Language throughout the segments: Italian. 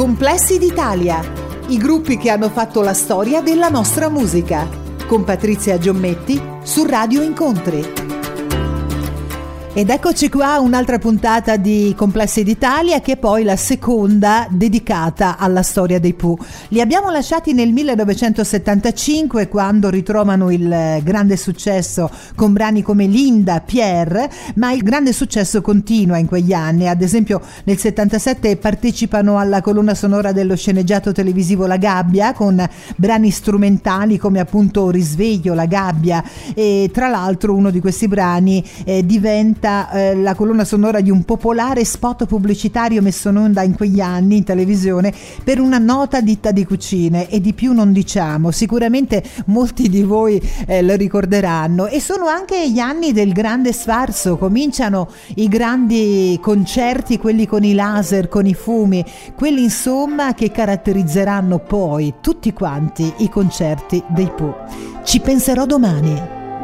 Complessi d'Italia, i gruppi che hanno fatto la storia della nostra musica, con Patrizia Giommetti su Radio Incontri. Ed eccoci qua, un'altra puntata di Complessi d'Italia, che è poi la seconda dedicata alla storia dei Pooh. Li abbiamo lasciati nel 1975, quando ritrovano il grande successo con brani come Linda, Pierre, ma il grande successo continua in quegli anni. Ad esempio nel 77 partecipano alla colonna sonora dello sceneggiato televisivo La Gabbia, con brani strumentali come appunto Risveglio, La Gabbia, e tra l'altro uno di questi brani diventa la colonna sonora di un popolare spot pubblicitario messo in onda in quegli anni in televisione per una nota ditta di cucine, e di più non diciamo. Sicuramente molti di voi lo ricorderanno. E sono anche gli anni del grande sfarzo, cominciano i grandi concerti, quelli con i laser, con i fumi, quelli insomma che caratterizzeranno poi tutti quanti i concerti dei Pooh. Ci penserò domani.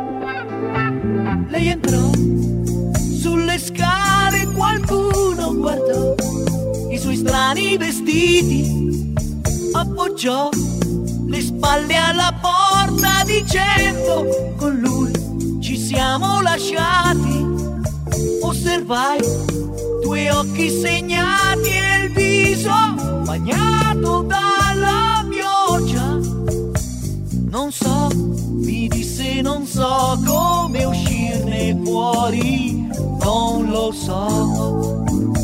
Lei entrò sulle scale, qualcuno guardò i suoi strani vestiti, appoggiò le spalle alla porta dicendo: con lui ci siamo lasciati. Osservai tuoi occhi segnati e il viso bagnato dalla pioggia. Non so, mi disse, non so come uscirne fuori, non lo so.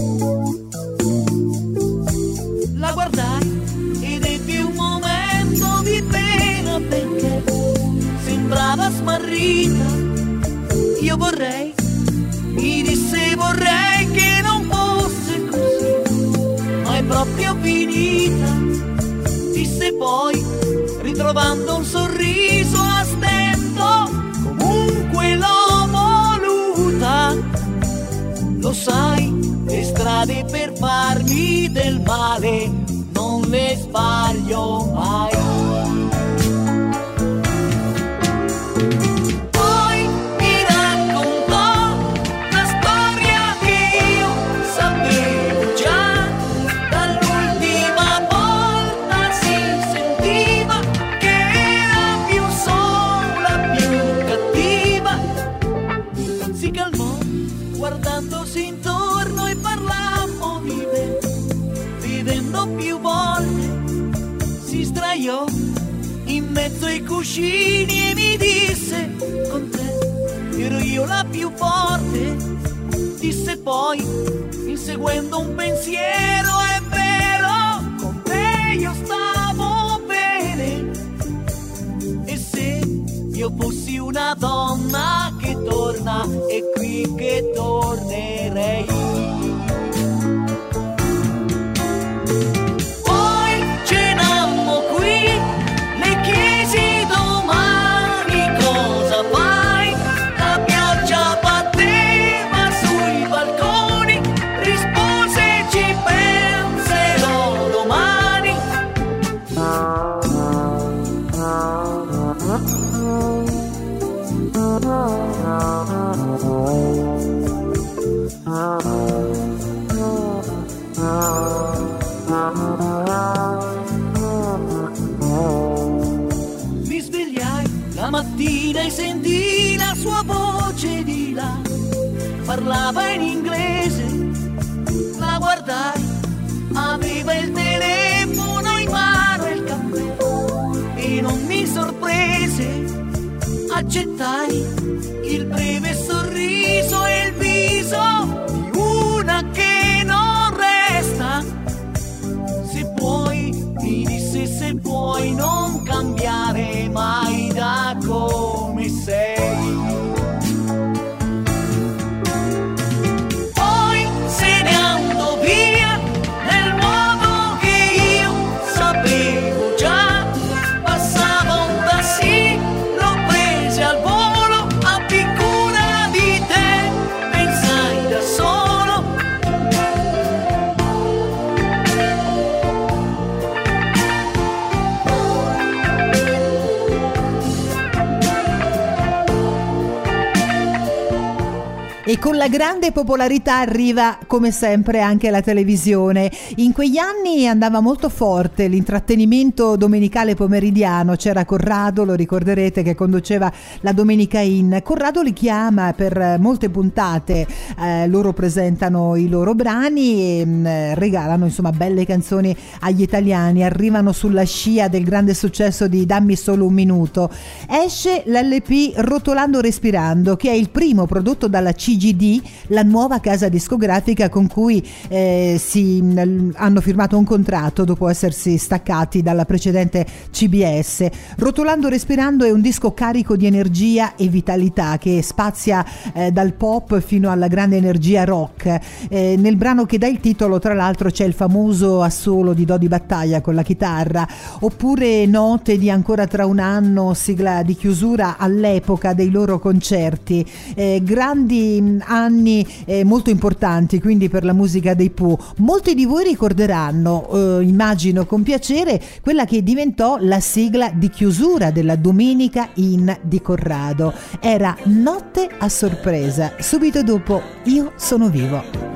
La guardai ed ebbi un momento di pena, perché sembrava smarrita. Io vorrei, mi disse, vorrei che non fosse così, ma è proprio finita. Disse poi, ritrovando un sorriso a stento, comunque l'ho voluta. Lo sai, le strade per farmi del male non le sbaglio mai. Poi mi raccontò la storia che io sapevo già. Dall'ultima volta si sentiva che era più sola, più cattiva. Si calmò guardandosi intorno e parlammo vivendo più volte. Si sdraiò in mezzo ai cuscini e mi disse: con te ero io la più forte. Disse poi, inseguendo un pensiero: è vero, con te io stavo bene. E se io fossi una donna che torna, è qui che tornerei. Poi cenammo qui, le chiesi domani cosa fai. La pioggia batteva sui balconi, rispose: ci penserò domani. Mi svegliai la mattina e sentii la sua voce di là, parlava in inglese. La guardai, aveva il telefono in mano e il caffè, e non mi sorprese. Accettai il breve sorriso e il viso di una che non resta. Se puoi, mi disse, se puoi non cambiare mai da come sei. Poi se ne andò via nel modo che io sapevo già. Passava un tassì, lo prese al volo, appiccò E con la grande popolarità arriva come sempre anche la televisione. In quegli anni andava molto forte l'intrattenimento domenicale pomeridiano. C'era Corrado, lo ricorderete, che conduceva la Domenica In. Corrado li chiama per molte puntate, loro presentano i loro brani e regalano insomma belle canzoni agli italiani. Arrivano sulla scia del grande successo di Dammi solo un minuto. Esce l'LP Rotolando Respirando, che è il primo prodotto dalla CGD, la nuova casa discografica con cui hanno firmato un contratto dopo essersi staccati dalla precedente CBS. Rotolando Respirando è un disco carico di energia e vitalità che spazia dal pop fino alla grande energia rock. Nel brano che dà il titolo, tra l'altro, c'è il famoso assolo di Dodi Battaglia con la chitarra, oppure note di Ancora tra un anno, sigla di chiusura all'epoca dei loro concerti. Grandi anni molto importanti quindi per la musica dei Pooh. Molti di voi ricorderanno, immagino con piacere, quella che diventò la sigla di chiusura della Domenica In di Corrado. Era Notte a sorpresa, subito dopo Io sono vivo.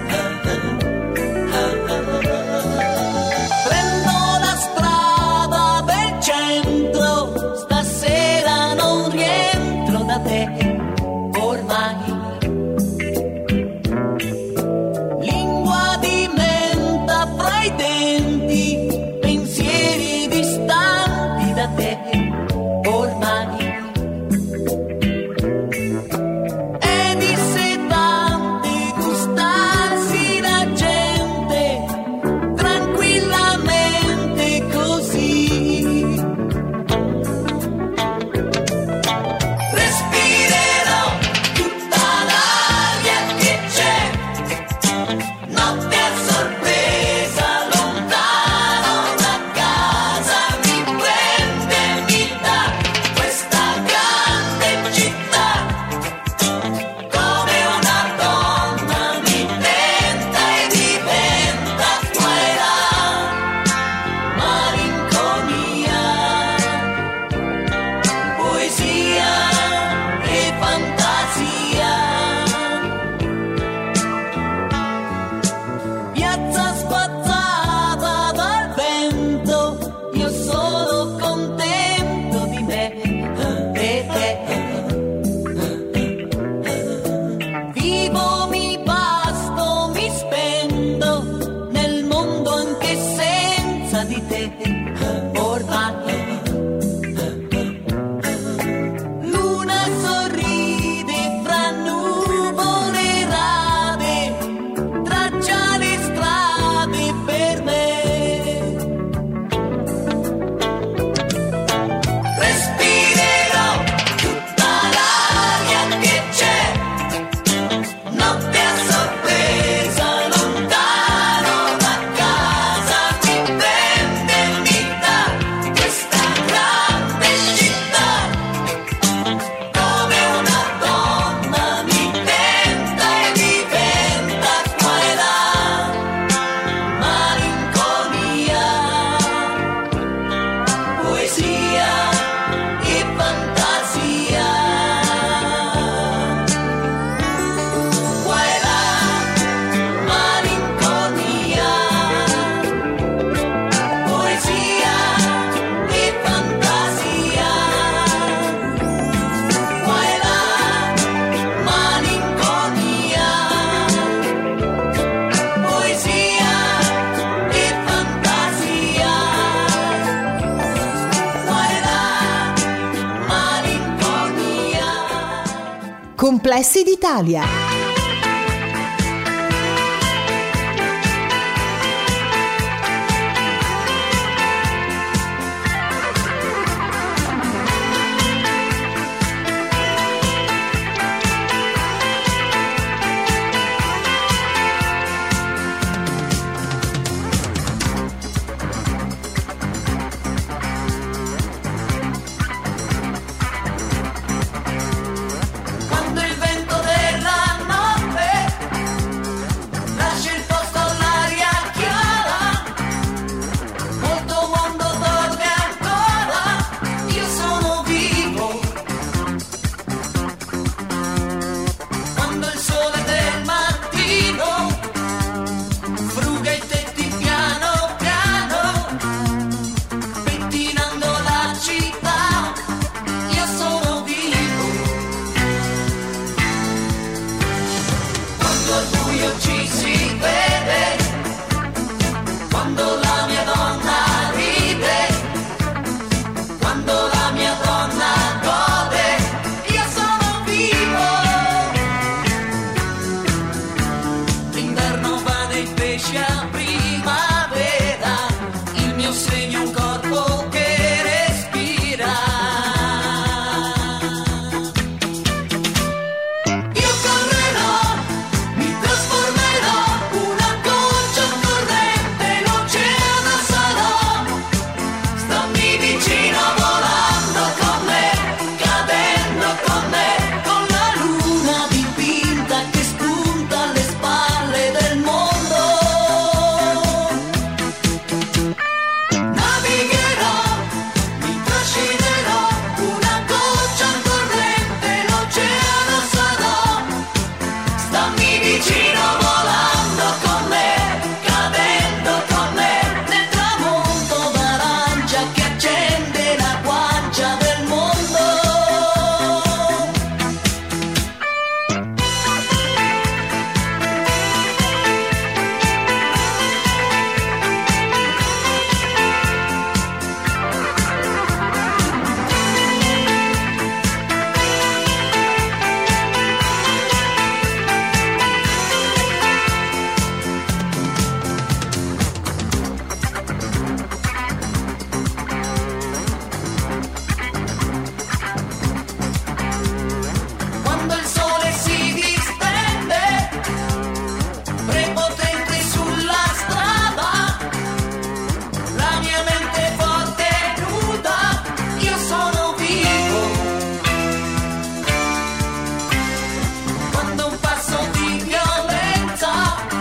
Complessi d'Italia. Quando il vento della notte quando al buio ci si vede, quando la mia donna ride, quando la mia donna gode, io sono vivo. L'inverno va nei pesci a primavera, il mio segno è un corpo che respira. Io correrò, mi trasformerò, una goccia corrente, l'oceano sarò. Stammi vicino volando con me, cadendo con me, con la luna dipinta che spunta alle spalle del mondo. Navigherò, mi trascinerò, una goccia corrente, l'oceano sarò. Stammi vicino volando con me, cadendo con me, nel tramonto d'arancia che accende la guancia del mondo. Quando il sole si distende, prepotente sulla strada, la mia mente è forte e nuda, io sono vivo. Quando un passo di violenza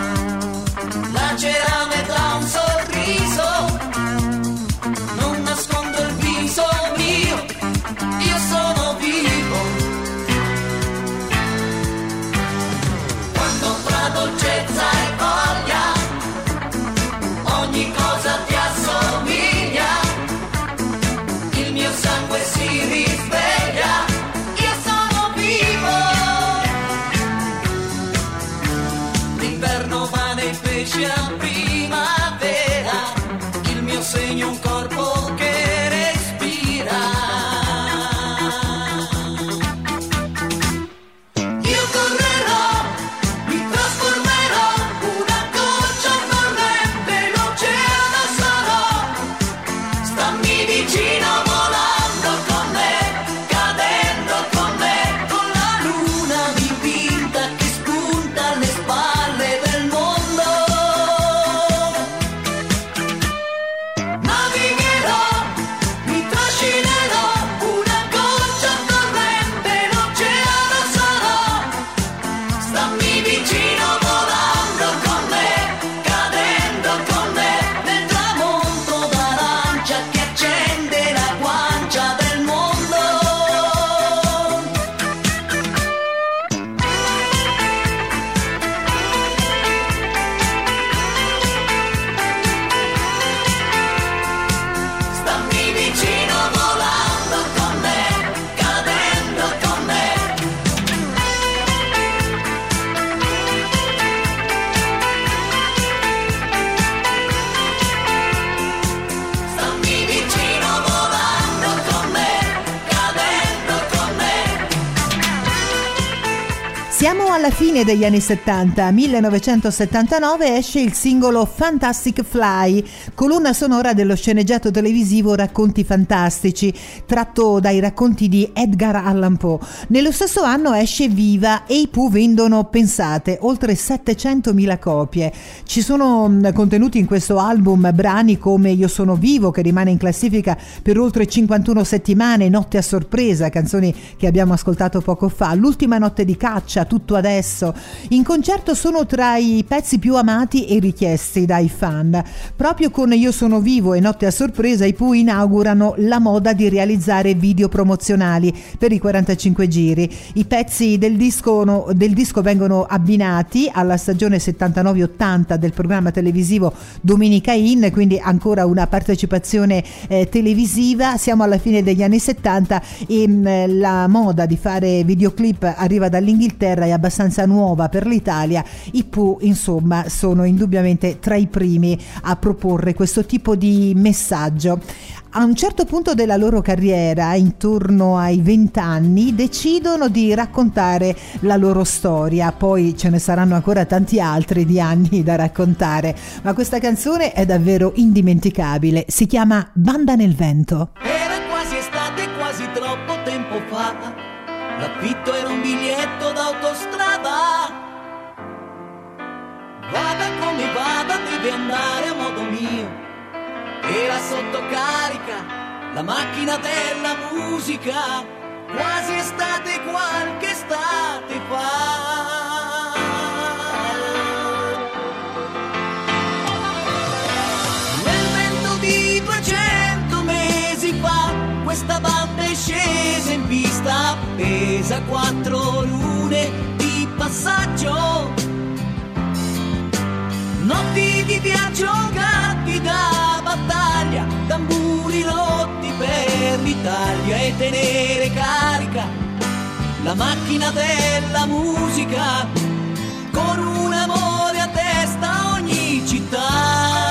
lacera metà un sorriso, non nascondo il viso mio, io sono vivo. Quando tra dolcezza e voglia ogni cosa ti assomiglia, il mio sangue si risveglia, io sono vivo. L'inverno va nei pesci a primavera, il mio segno è un corpo che respira. Io correrò, mi trasformerò, una goccia corrente, l'oceano sarò. Stammi vicino volando con me, cadendo con me, con la luna dipinta che spunta alle spalle del mondo. Navigherò, mi trascinerò, una goccia corrente, l'oceano sarò. Stammi vicino volando con me, cadendo con me, nel tramonto d'arancia che accende la guancia del mondo. Stammi vicino volando con me, cadendo con me. Stammi vicino volando con me, cadendo con me. Siamo alla fine degli anni 70. 1979 esce il singolo Fantastic Fly, colonna sonora dello sceneggiato televisivo Racconti fantastici, tratto dai racconti di Edgar Allan Poe. Nello stesso anno esce Viva e i Pooh vendono, pensate, oltre 700.000 copie. Ci sono contenuti in questo album brani come Io sono vivo, che rimane in classifica per oltre 51 settimane, Notte a sorpresa, canzoni che abbiamo ascoltato poco fa, L'ultima notte di caccia, Tutto adesso. In concerto sono tra i pezzi più amati e richiesti dai fan. Proprio con Io sono vivo e Notte a sorpresa i Pooh inaugurano la moda di realizzare video promozionali per i 45 giri. I pezzi del disco vengono abbinati alla stagione 79-80 del programma televisivo Domenica In, quindi ancora una partecipazione televisiva. Siamo alla fine degli anni 70 e la moda di fare videoclip arriva dall'Inghilterra, è abbastanza abbastanza nuova per l'Italia, i Pooh insomma sono indubbiamente tra i primi a proporre questo tipo di messaggio. A un certo punto della loro carriera, intorno ai 20 anni, decidono di raccontare la loro storia. Poi ce ne saranno ancora tanti altri di anni da raccontare, ma questa canzone è davvero indimenticabile. Si chiama Banda nel vento. Era quasi estate, quasi troppo tempo fa. L'affitto era un biglietto d'autostrada. Vada come vada, deve andare a modo mio. Era sotto carica la macchina della musica, quasi estate, qualche estate fa. Nel vento di 200 mesi fa, questa banda è scesa in pista, appesa 4 lune di passaggio. Notti di viaggio, gatti da battaglia, tamburi rotti per l'Italia, e tenere carica la macchina della musica, con un amore a testa ogni città.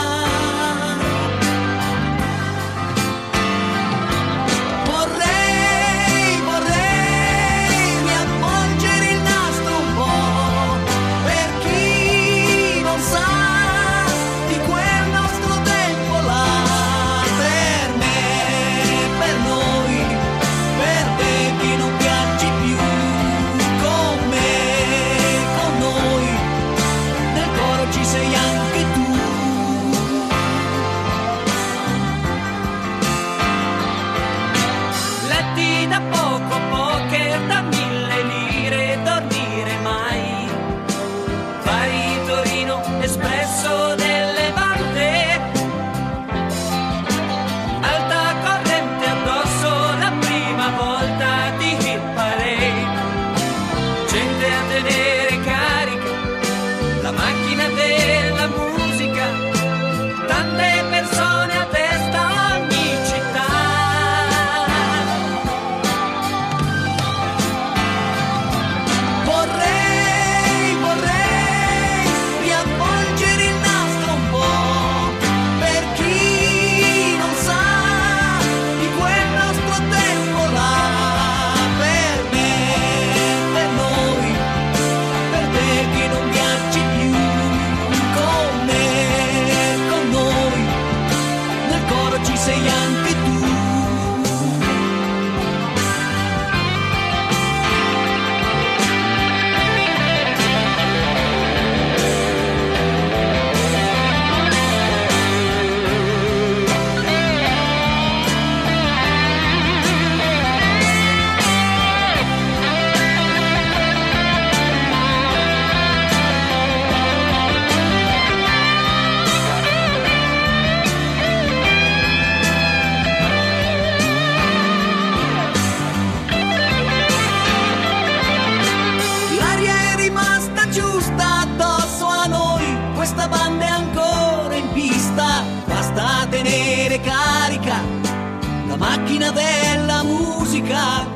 Macchina della musica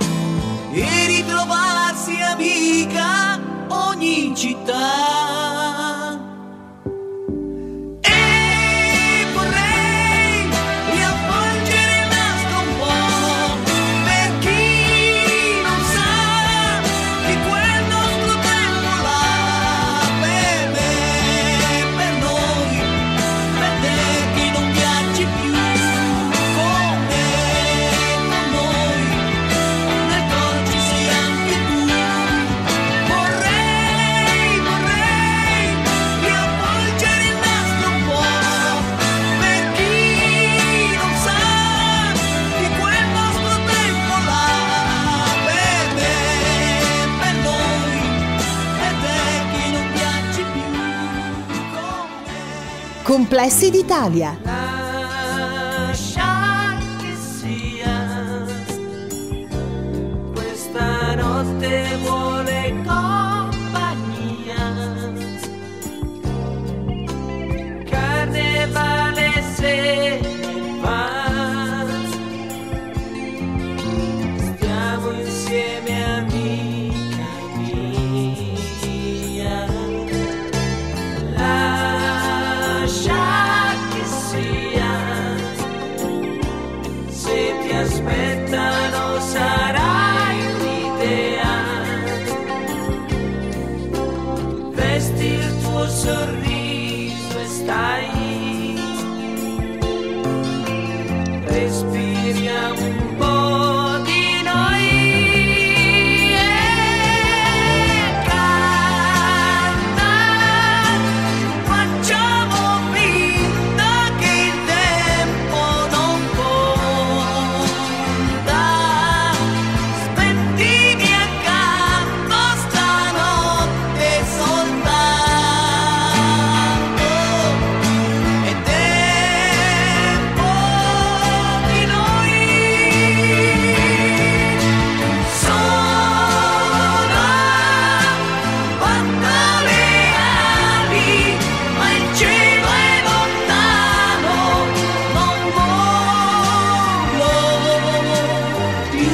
e ritrovarsi amica ogni città. E vorrei riavvolgere il nastro un po', per chi non sa di quel nostro tempo là, per me, per noi, per te che non viaggi più. Complessi d'Italia. Lascia che sia, questa notte vuole compagnia. Carnevale se va, stiamo insieme amica mia. sorriso e stai, respiriamo un po' di noi e canta, facciamo finta che il tempo non conta, spendimi accanto stanotte soltanto, è tempo di noi. Sola, quanto le ali, ma il cielo è lontano, non volo più.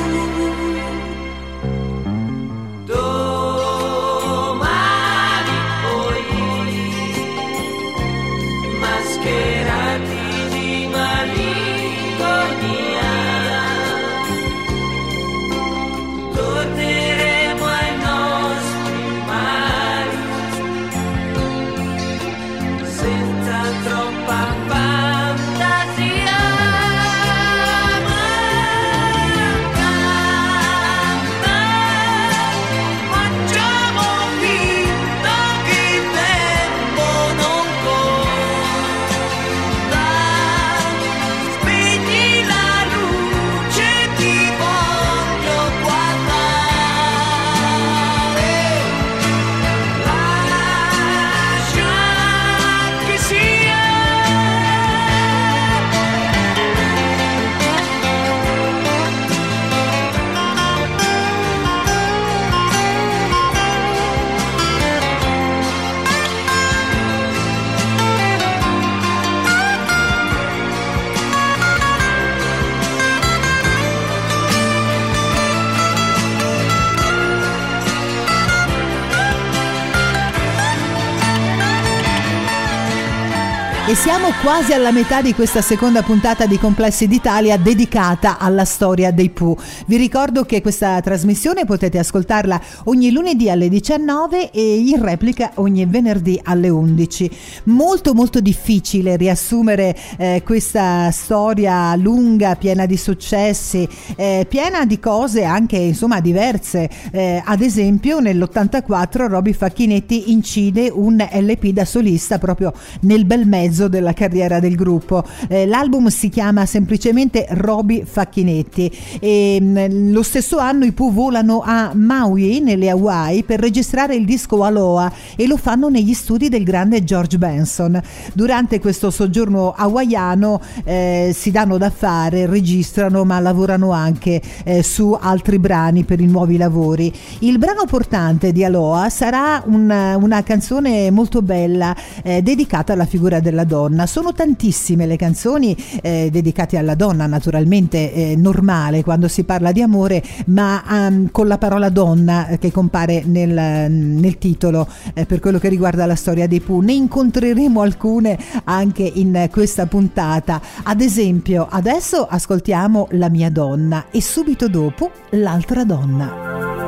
Domani poi, mascherati di malinconia, torneremo ai nostri mari, senza troppa fantasia. Canta, facciamo finta che il tempo non conta, spegni la luce, ti voglio guardare, lascia che sia. E siamo quasi alla metà di questa seconda puntata di Complessi d'Italia dedicata alla storia dei Pooh. Vi ricordo che questa trasmissione potete ascoltarla ogni lunedì alle 19 e in replica ogni venerdì alle 11. Molto molto difficile riassumere questa storia lunga, piena di successi, piena di cose anche insomma diverse. Ad esempio nell'84 Robby Facchinetti incide un LP da solista proprio nel bel mezzo della carriera del gruppo. L'album si chiama semplicemente Robby Facchinetti e lo stesso anno i Pooh volano a Maui nelle Hawaii per registrare il disco Aloha e lo fanno negli studi del grande George Benson. Durante questo soggiorno hawaiano si danno da fare, registrano ma lavorano anche su altri brani per i nuovi lavori. Il brano portante di Aloha sarà una canzone molto bella dedicata alla figura della donna. Sono tantissime le canzoni dedicate alla donna, naturalmente normale quando si parla di amore, ma con la parola donna che compare nel titolo per quello che riguarda la storia dei Pooh. Ne incontreremo alcune anche in questa puntata. Ad esempio, adesso ascoltiamo La mia donna e subito dopo L'altra donna.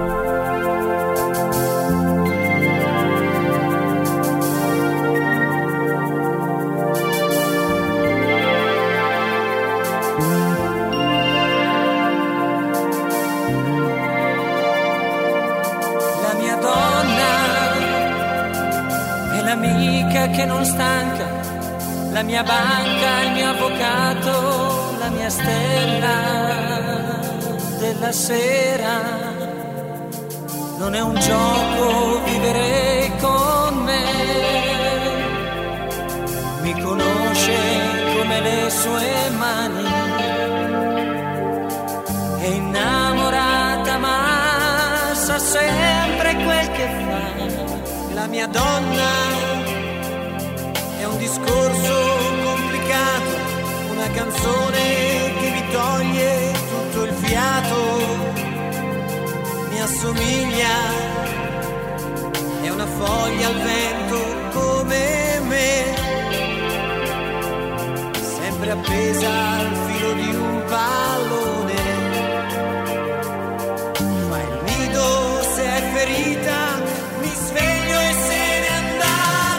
L'amica che non stanca, la mia banca, il mio avvocato, la mia stella della sera. Non è un gioco vivere con me, mi conosce come le sue mani, è innamorata ma sa sempre quel che fa. La mia donna è un discorso complicato, una canzone che mi toglie tutto il fiato, mi assomiglia, è una foglia al vento come me, sempre appesa al filo di un pallone, fa il nido se è ferita, mi sveglio e se ne andare.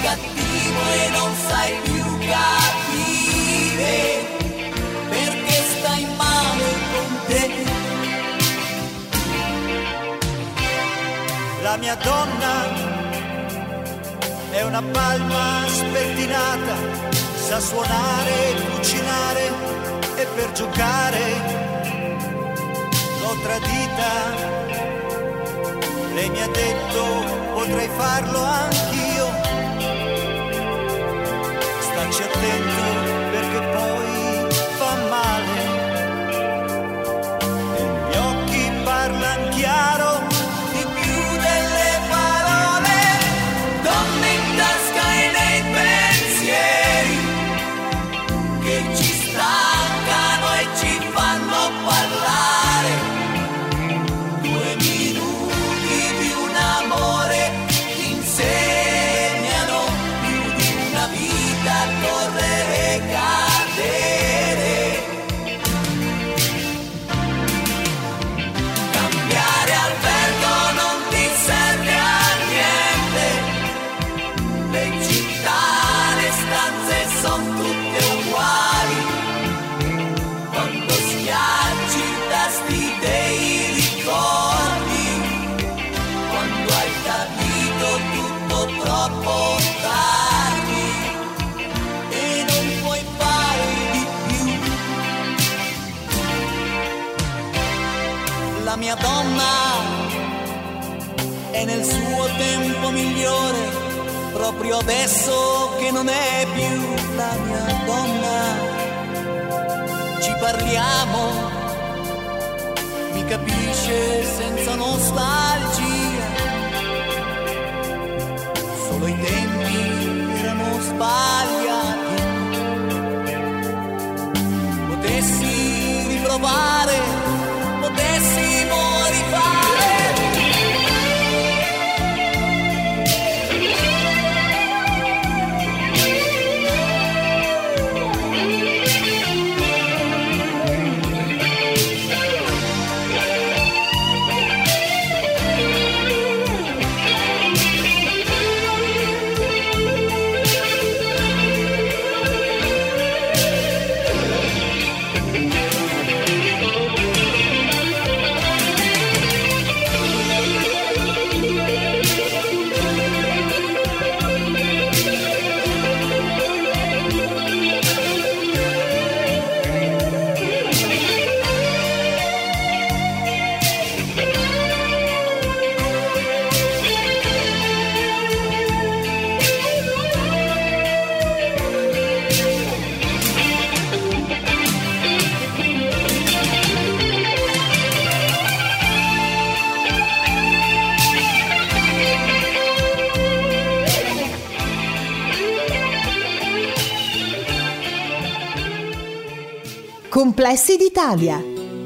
cattivo e non sai più capire perché stai male con te. La mia donna è una palma spettinata, sa suonare, cucinare e per giocare l'ho tradita. Lei mi ha detto potrei farlo anch'io, staci attento perché poi fa male. E i miei occhi parlano chiaro di più delle parole, donne in tasca e nei pensieri che ci stancano e ci fanno parlare. 2 minuti di un amore ti insegnano più di una vita a correre e cadere. Cambiare albergo non ti serve a niente, le città, le stanze son tutte uguali. Quando schiacci i tasti dei ricordi, quando hai capito tutto troppo tardi e non puoi fare di più. La mia donna è nel suo tempo migliore, proprio adesso che non è più la mia donna. Ci parliamo, mi capisce senza nostalgia, solo i tempi erano sbagliati. Potessi riprovare, potessimo rifare. Complessi d'Italia.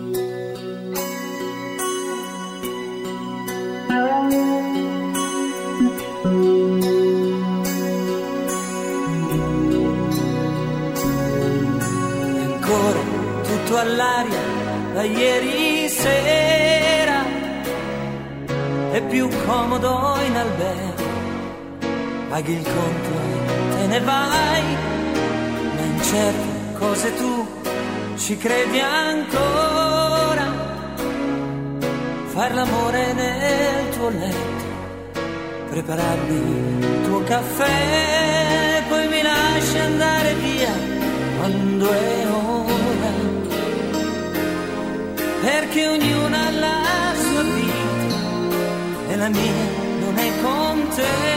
Ancora tutto all'aria da ieri sera, è più comodo in albergo, paghi il conto e te ne vai, ma in certe cose tu ci credi ancora. Far l'amore nel tuo letto, prepararmi il tuo caffè, poi mi lasci andare via quando è ora, perché ognuna ha la sua vita e la mia non è con te.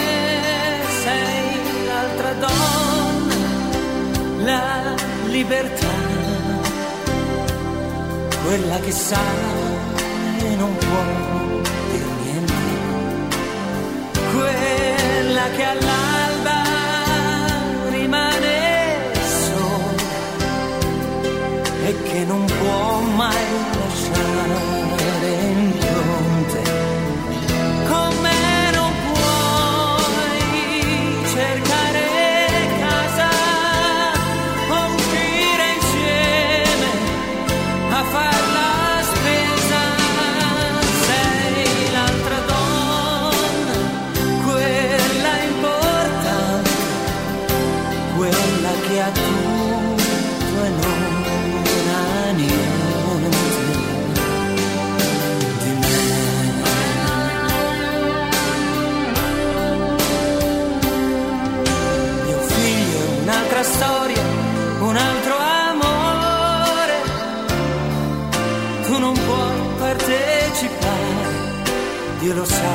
Sei l'altra donna, la libertà, quella che sa e non può dir niente, quella che all'alba rimane sola e che non può mai lasciare impronte. Con me non puoi cercare casa o uscire insieme a far la spesa. Sei l'altra donna, quella importante,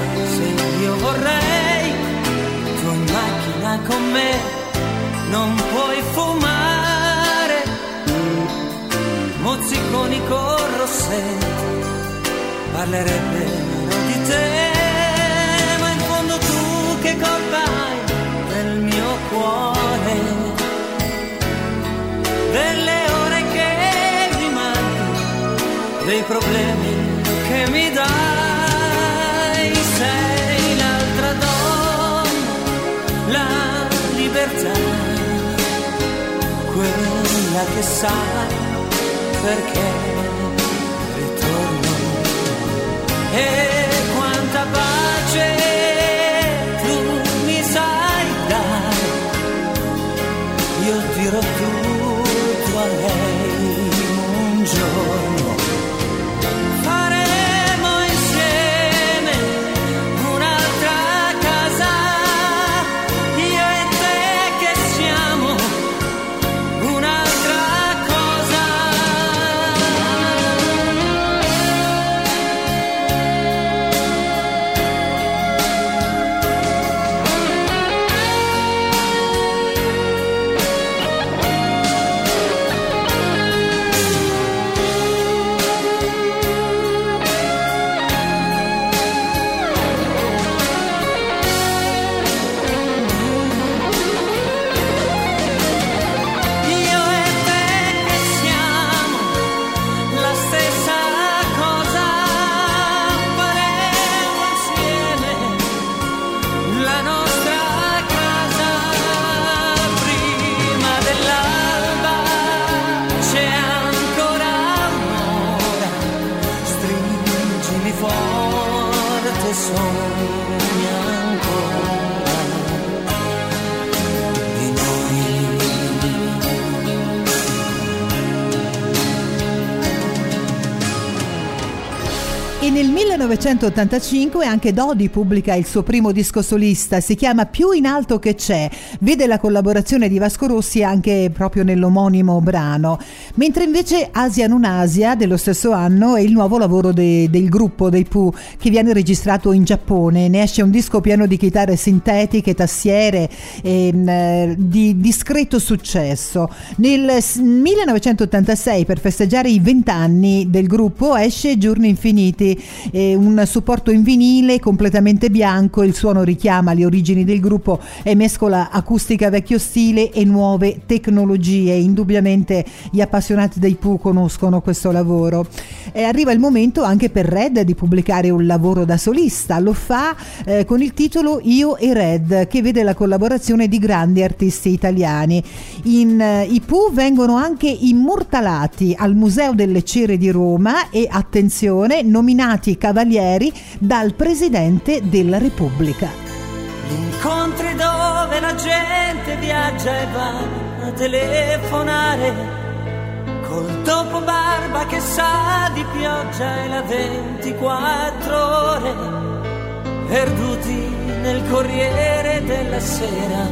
se io vorrei, tu in macchina con me non puoi fumare, mozziconi con Rossetti parlerebbe di te, ma in fondo tu che colpa hai del mio cuore, delle ore che mi manchi, dei problemi che mi dai. Sei l'altra donna, la libertà, quella che sai perché ritorno, e quanta pace tu mi sai dare, io dirò tutto a lei un giorno. Faremo insieme un'altra casa, io e te che siamo un'altra cosa. E nel 1985 anche Dodi pubblica il suo primo disco solista, si chiama Più in alto che c'è, vede la collaborazione di Vasco Rossi anche proprio nell'omonimo brano, mentre invece Asia non Asia dello stesso anno è il nuovo lavoro del gruppo dei Pooh, che viene registrato in Giappone. Ne esce un disco pieno di chitarre sintetiche, tastiere, di discreto successo. Nel 1986, per festeggiare i 20 anni del gruppo, esce Giorni Infiniti, un supporto in vinile completamente bianco. Il suono richiama le origini del gruppo e mescola acustica vecchio stile e nuove tecnologie. Indubbiamente gli appassionati dei Pooh conoscono questo lavoro. Arriva il momento anche per Red di pubblicare un lavoro da solista. Lo fa con il titolo Io e Red, che vede la collaborazione di grandi artisti italiani. I Pooh vengono anche immortalati al Museo delle Cere di Roma e, attenzione, nominati cavalieri dal Presidente della Repubblica. Incontri dove la gente viaggia e va a telefonare, col dopo barba che sa di pioggia e la 24 ore, perduti nel Corriere della Sera,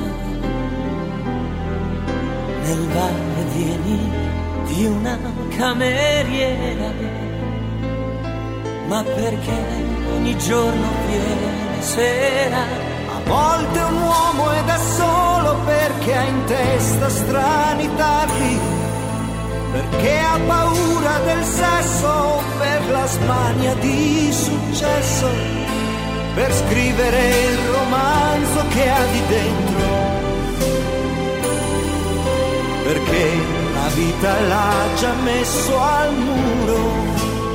nel va e vieni di una cameriera. Ma perché ogni giorno viene sera? A volte un uomo è da solo perché ha in testa strani tarli, perché ha paura del sesso, per la smania di successo, per scrivere il romanzo che ha di dentro, perché la vita l'ha già messo al muro,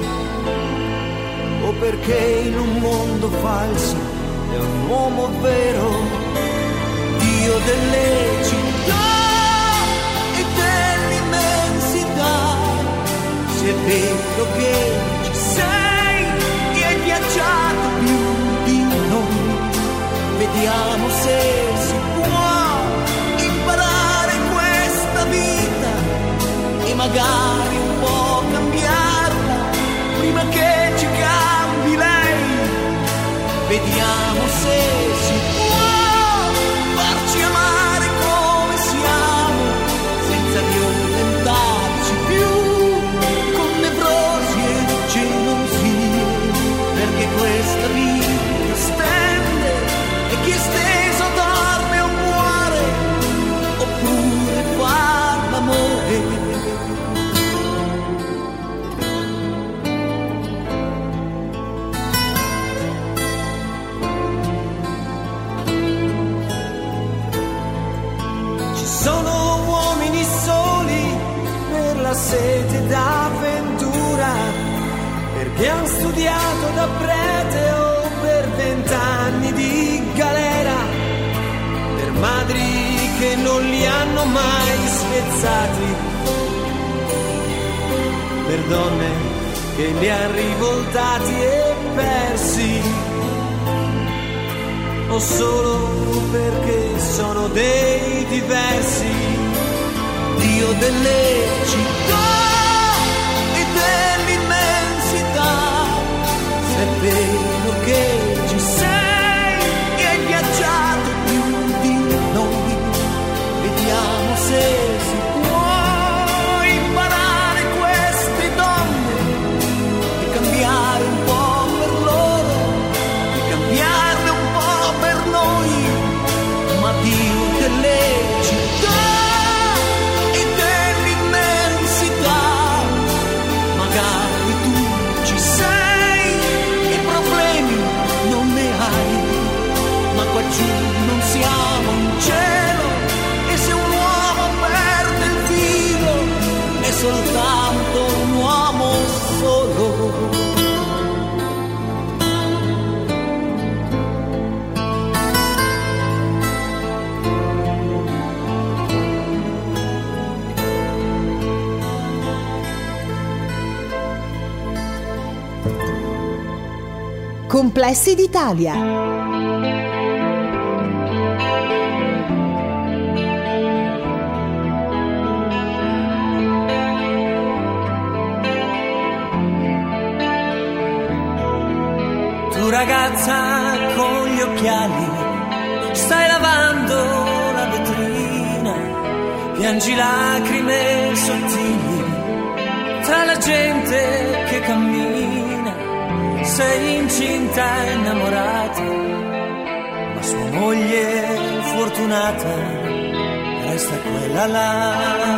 o perché in un mondo falso è un uomo vero, Dio delle città e dell'immensità. Se è vero che ci sei e hai viaggiato più di noi, vediamo se si può imparare questa vita e magari un po' cambiarla prima che ci cambi lei. Vediamo se si può farci amare come siamo, senza violentarci più con nevrosi e gelosie, perché questa vita Ci sono uomini soli per la sete d'avventura, perché han studiato da prete o per 20 anni di galera, per madri che non li hanno mai spezzati, per donne che li han rivoltati e persi, o solo perché sono dei diversi. Dio delle città e dell'immensità, se è vero che ci sei e hai viaggiato più di noi, vediamo se si può imparare queste donne e cambiare un po' per loro, e cambiarne un po' per noi. Ma Dio delle città e dell'immensità, magari tu ci sei e problemi non ne hai, ma qua giù non siamo in cielo, e se un uomo perde il filo è soltanto un uomo solo. Complessi d'Italia. Tu ragazza con gli occhiali, stai lavando la vetrina, piangi lacrime sottili tra la gente che cammina. Sei incinta e innamorata, ma sua moglie fortunata resta quella là.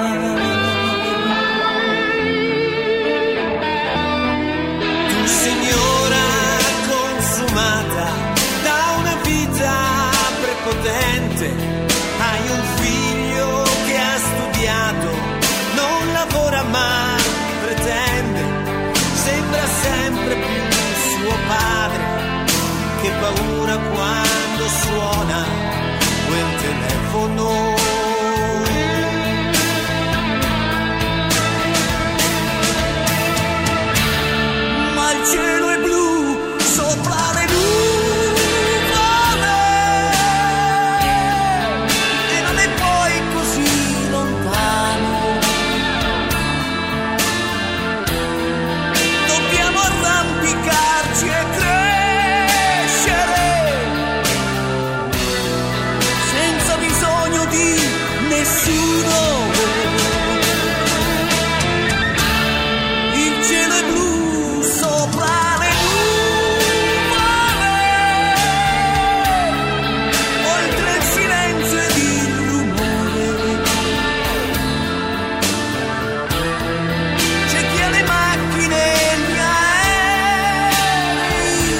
Tu signora consumata da una vita prepotente, hai un figlio che ha studiato, non lavora ma pretende, sembra sempre più suo padre, che paura quando suona quel telefono. Ma il cielo è blu sopra le nuvole e non è poi così lontano. Dobbiamo arrampicarci e crescere senza bisogno di nessuno. Il cielo è blu sopra le nuvole, oltre il silenzio ed il rumore. C'è chi ha le macchine e gli aerei,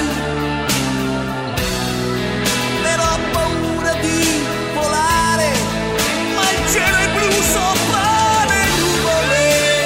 però ha paura di volare, ma il cielo è blu sopra le nuvole.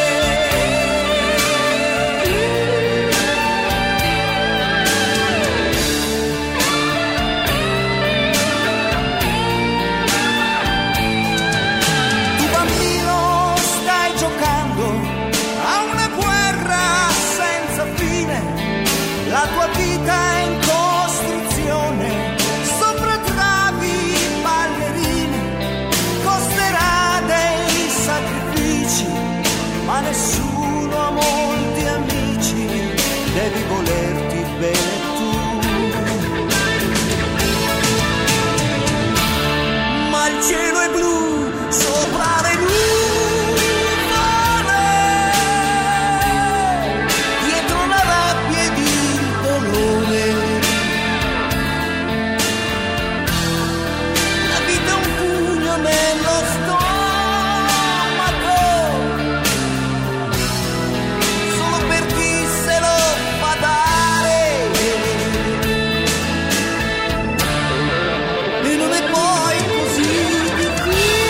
Tu bambino stai giocando a una guerra senza fine, la tua vita è in costruzione sopra travi ballerine, costerà dei sacrifici, ma nessuno ha molti amici, devi volerti bene tu. Ma il cielo è blu sopra le nuvole, dietro la rabbia ed il dolore. La vita è un pugno nello stomaco, solo per chi se lo fa dare. E non è poi così difficile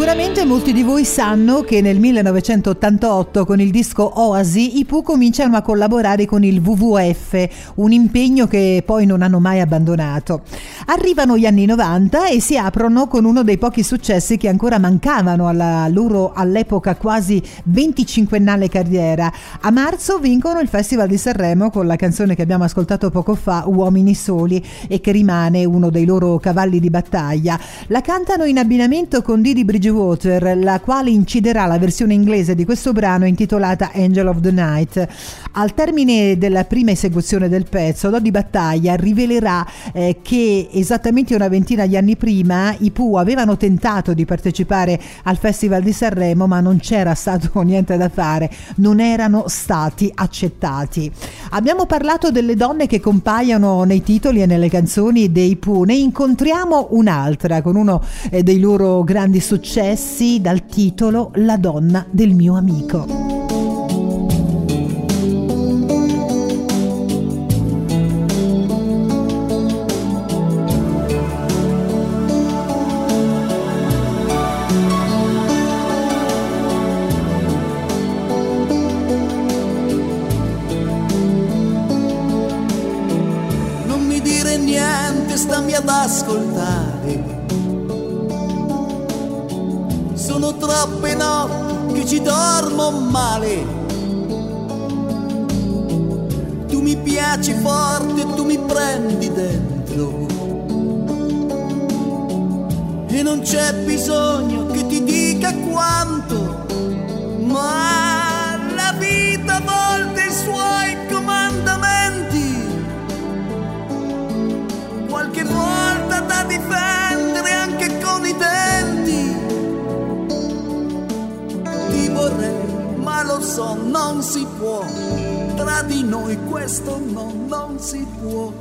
Sicuramente molti di voi sanno che nel 1988 con il disco Oasi i Pooh cominciano a collaborare con il WWF, un impegno che poi non hanno mai abbandonato. Arrivano gli anni 90 e si aprono con uno dei pochi successi che ancora mancavano alla loro all'epoca quasi 25ennale carriera. A marzo vincono il Festival di Sanremo con la canzone che abbiamo ascoltato poco fa, Uomini Soli, e che rimane uno dei loro cavalli di battaglia. La cantano in abbinamento con Didi Bridgewater, la quale inciderà la versione inglese di questo brano intitolata Angel of the Night. Al termine della prima esecuzione del pezzo, Dodi Battaglia rivelerà che esattamente una ventina di anni prima i Pooh avevano tentato di partecipare al Festival di Sanremo, ma non c'era stato niente da fare, non erano stati accettati. Abbiamo parlato delle donne che compaiono nei titoli e nelle canzoni dei Pooh, ne incontriamo un'altra con uno dei loro grandi successi dal titolo La donna del mio amico. Stammi ad ascoltare, sono troppe notti che ci dormo male. Tu mi piaci forte, tu mi prendi dentro e non c'è bisogno che ti dica quanto, ma la vita a volte i suoi comandamenti qualche volta da difendere anche con i denti. Ti vorrei, ma lo so, non si può. Tra di noi questo non si può.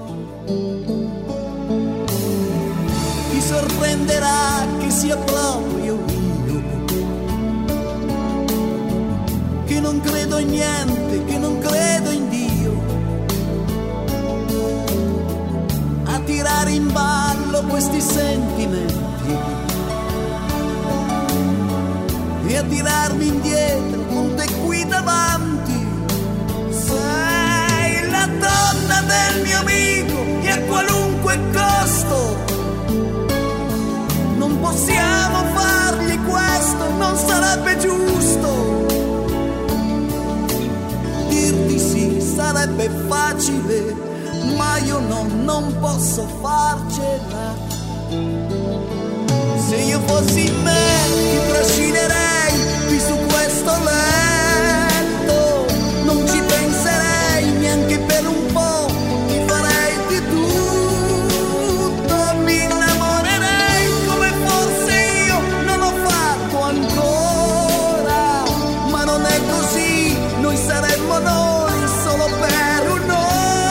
Ti sorprenderà che sia proprio io che non credo in niente, che non credo in Dio, a tirare in ballo questi sentimenti e a tirarmi indietro con te qui davanti. Sei la donna del mio amico e a qualunque costo non possiamo fargli questo, non sarebbe giusto. Dirti sì sarebbe facile, ma io non posso farcela. Se io fossi me ti trascinerei qui su questo letto, non ci penserei neanche per un po', ti farei di tutto, mi innamorerei come forse io non ho fatto ancora, ma non è così, noi saremmo noi solo per un'ora.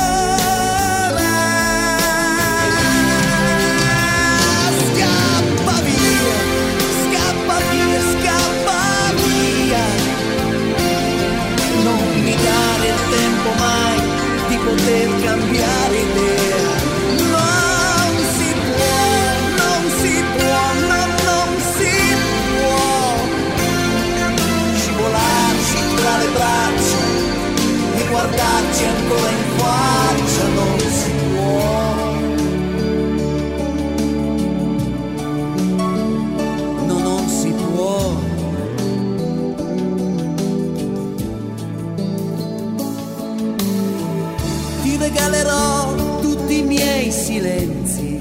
Poter cambiare idea, non si può, non si può, non si può scivolarci tra le braccia e guardarci ancora in faccia, non si può, no, non si può. Regalerò tutti i miei silenzi,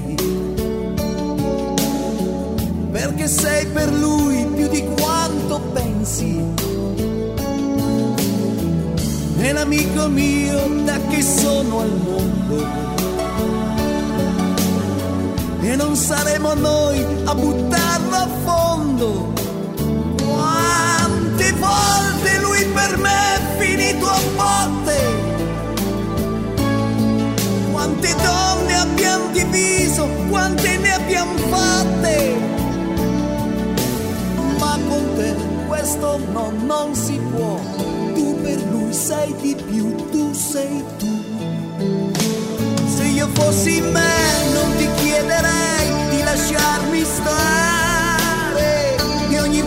perché sei per lui più di quanto pensi, è l'amico mio da che sono al mondo, e non saremo noi a buttarlo a fondo. Quante volte lui per me è finito a botte, quante donne abbiamo diviso, quante ne abbiamo fatte, ma con te questo non si può. Tu per lui sei di più, tu sei tu. Se io fossi me non ti chiederei di lasciarmi stare, e ogni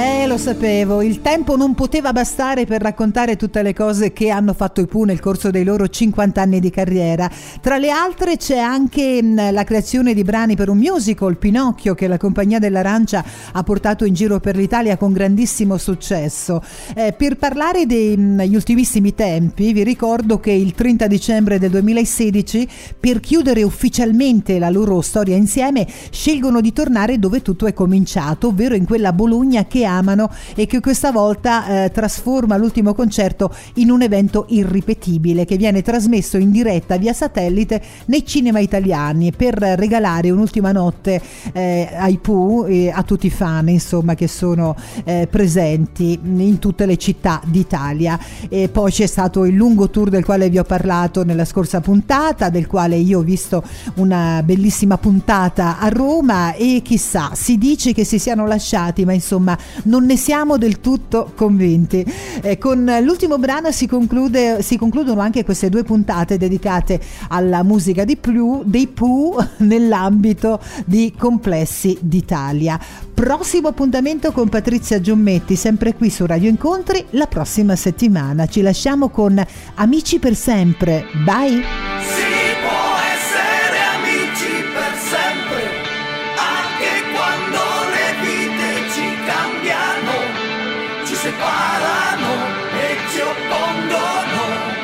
Lo sapevo, il tempo non poteva bastare per raccontare tutte le cose che hanno fatto i Pooh nel corso dei loro 50 anni di carriera. Tra le altre c'è anche la creazione di brani per un musical, Pinocchio, che la Compagnia dell'Arancia ha portato in giro per l'Italia con grandissimo successo. Per parlare degli ultimissimi tempi, vi ricordo che il 30 dicembre del 2016, per chiudere ufficialmente la loro storia insieme, scelgono di tornare dove tutto è cominciato, ovvero in quella Bologna che amano e che questa volta trasforma l'ultimo concerto in un evento irripetibile che viene trasmesso in diretta via satellite nei cinema italiani per regalare un'ultima notte ai Pooh e a tutti i fan, insomma, che sono presenti in tutte le città d'Italia. E poi c'è stato il lungo tour del quale vi ho parlato nella scorsa puntata, del quale io ho visto una bellissima puntata a Roma, e chissà, si dice che si siano lasciati, ma insomma non ne siamo del tutto convinti. Con l'ultimo brano si concludono anche queste due puntate dedicate alla musica dei Pooh nell'ambito di Complessi d'Italia. Prossimo appuntamento con Patrizia Giommetti, sempre qui su Radio Incontri, la prossima settimana. Ci lasciamo con Amici per sempre. Bye! Si può essere amici per sempre, anche quando le vite ci cambiano, ci separano e ci oppongono.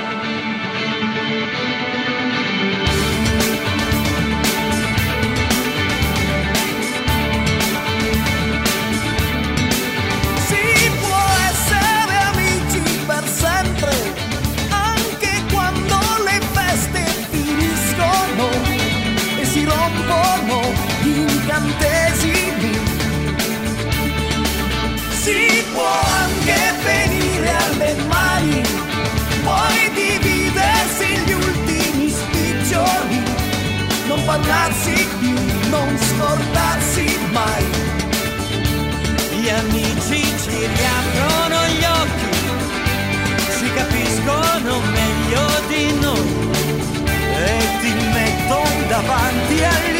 Si può essere amici per sempre, anche quando le feste finiscono e si rompono gli incantesimi. Si può anche venire alle mani, poi dividersi gli ultimi spiccioli, non parlarsi più, non scordarsi mai. Gli amici ci riaprono gli occhi, si capiscono meglio di noi e ti mettono davanti agli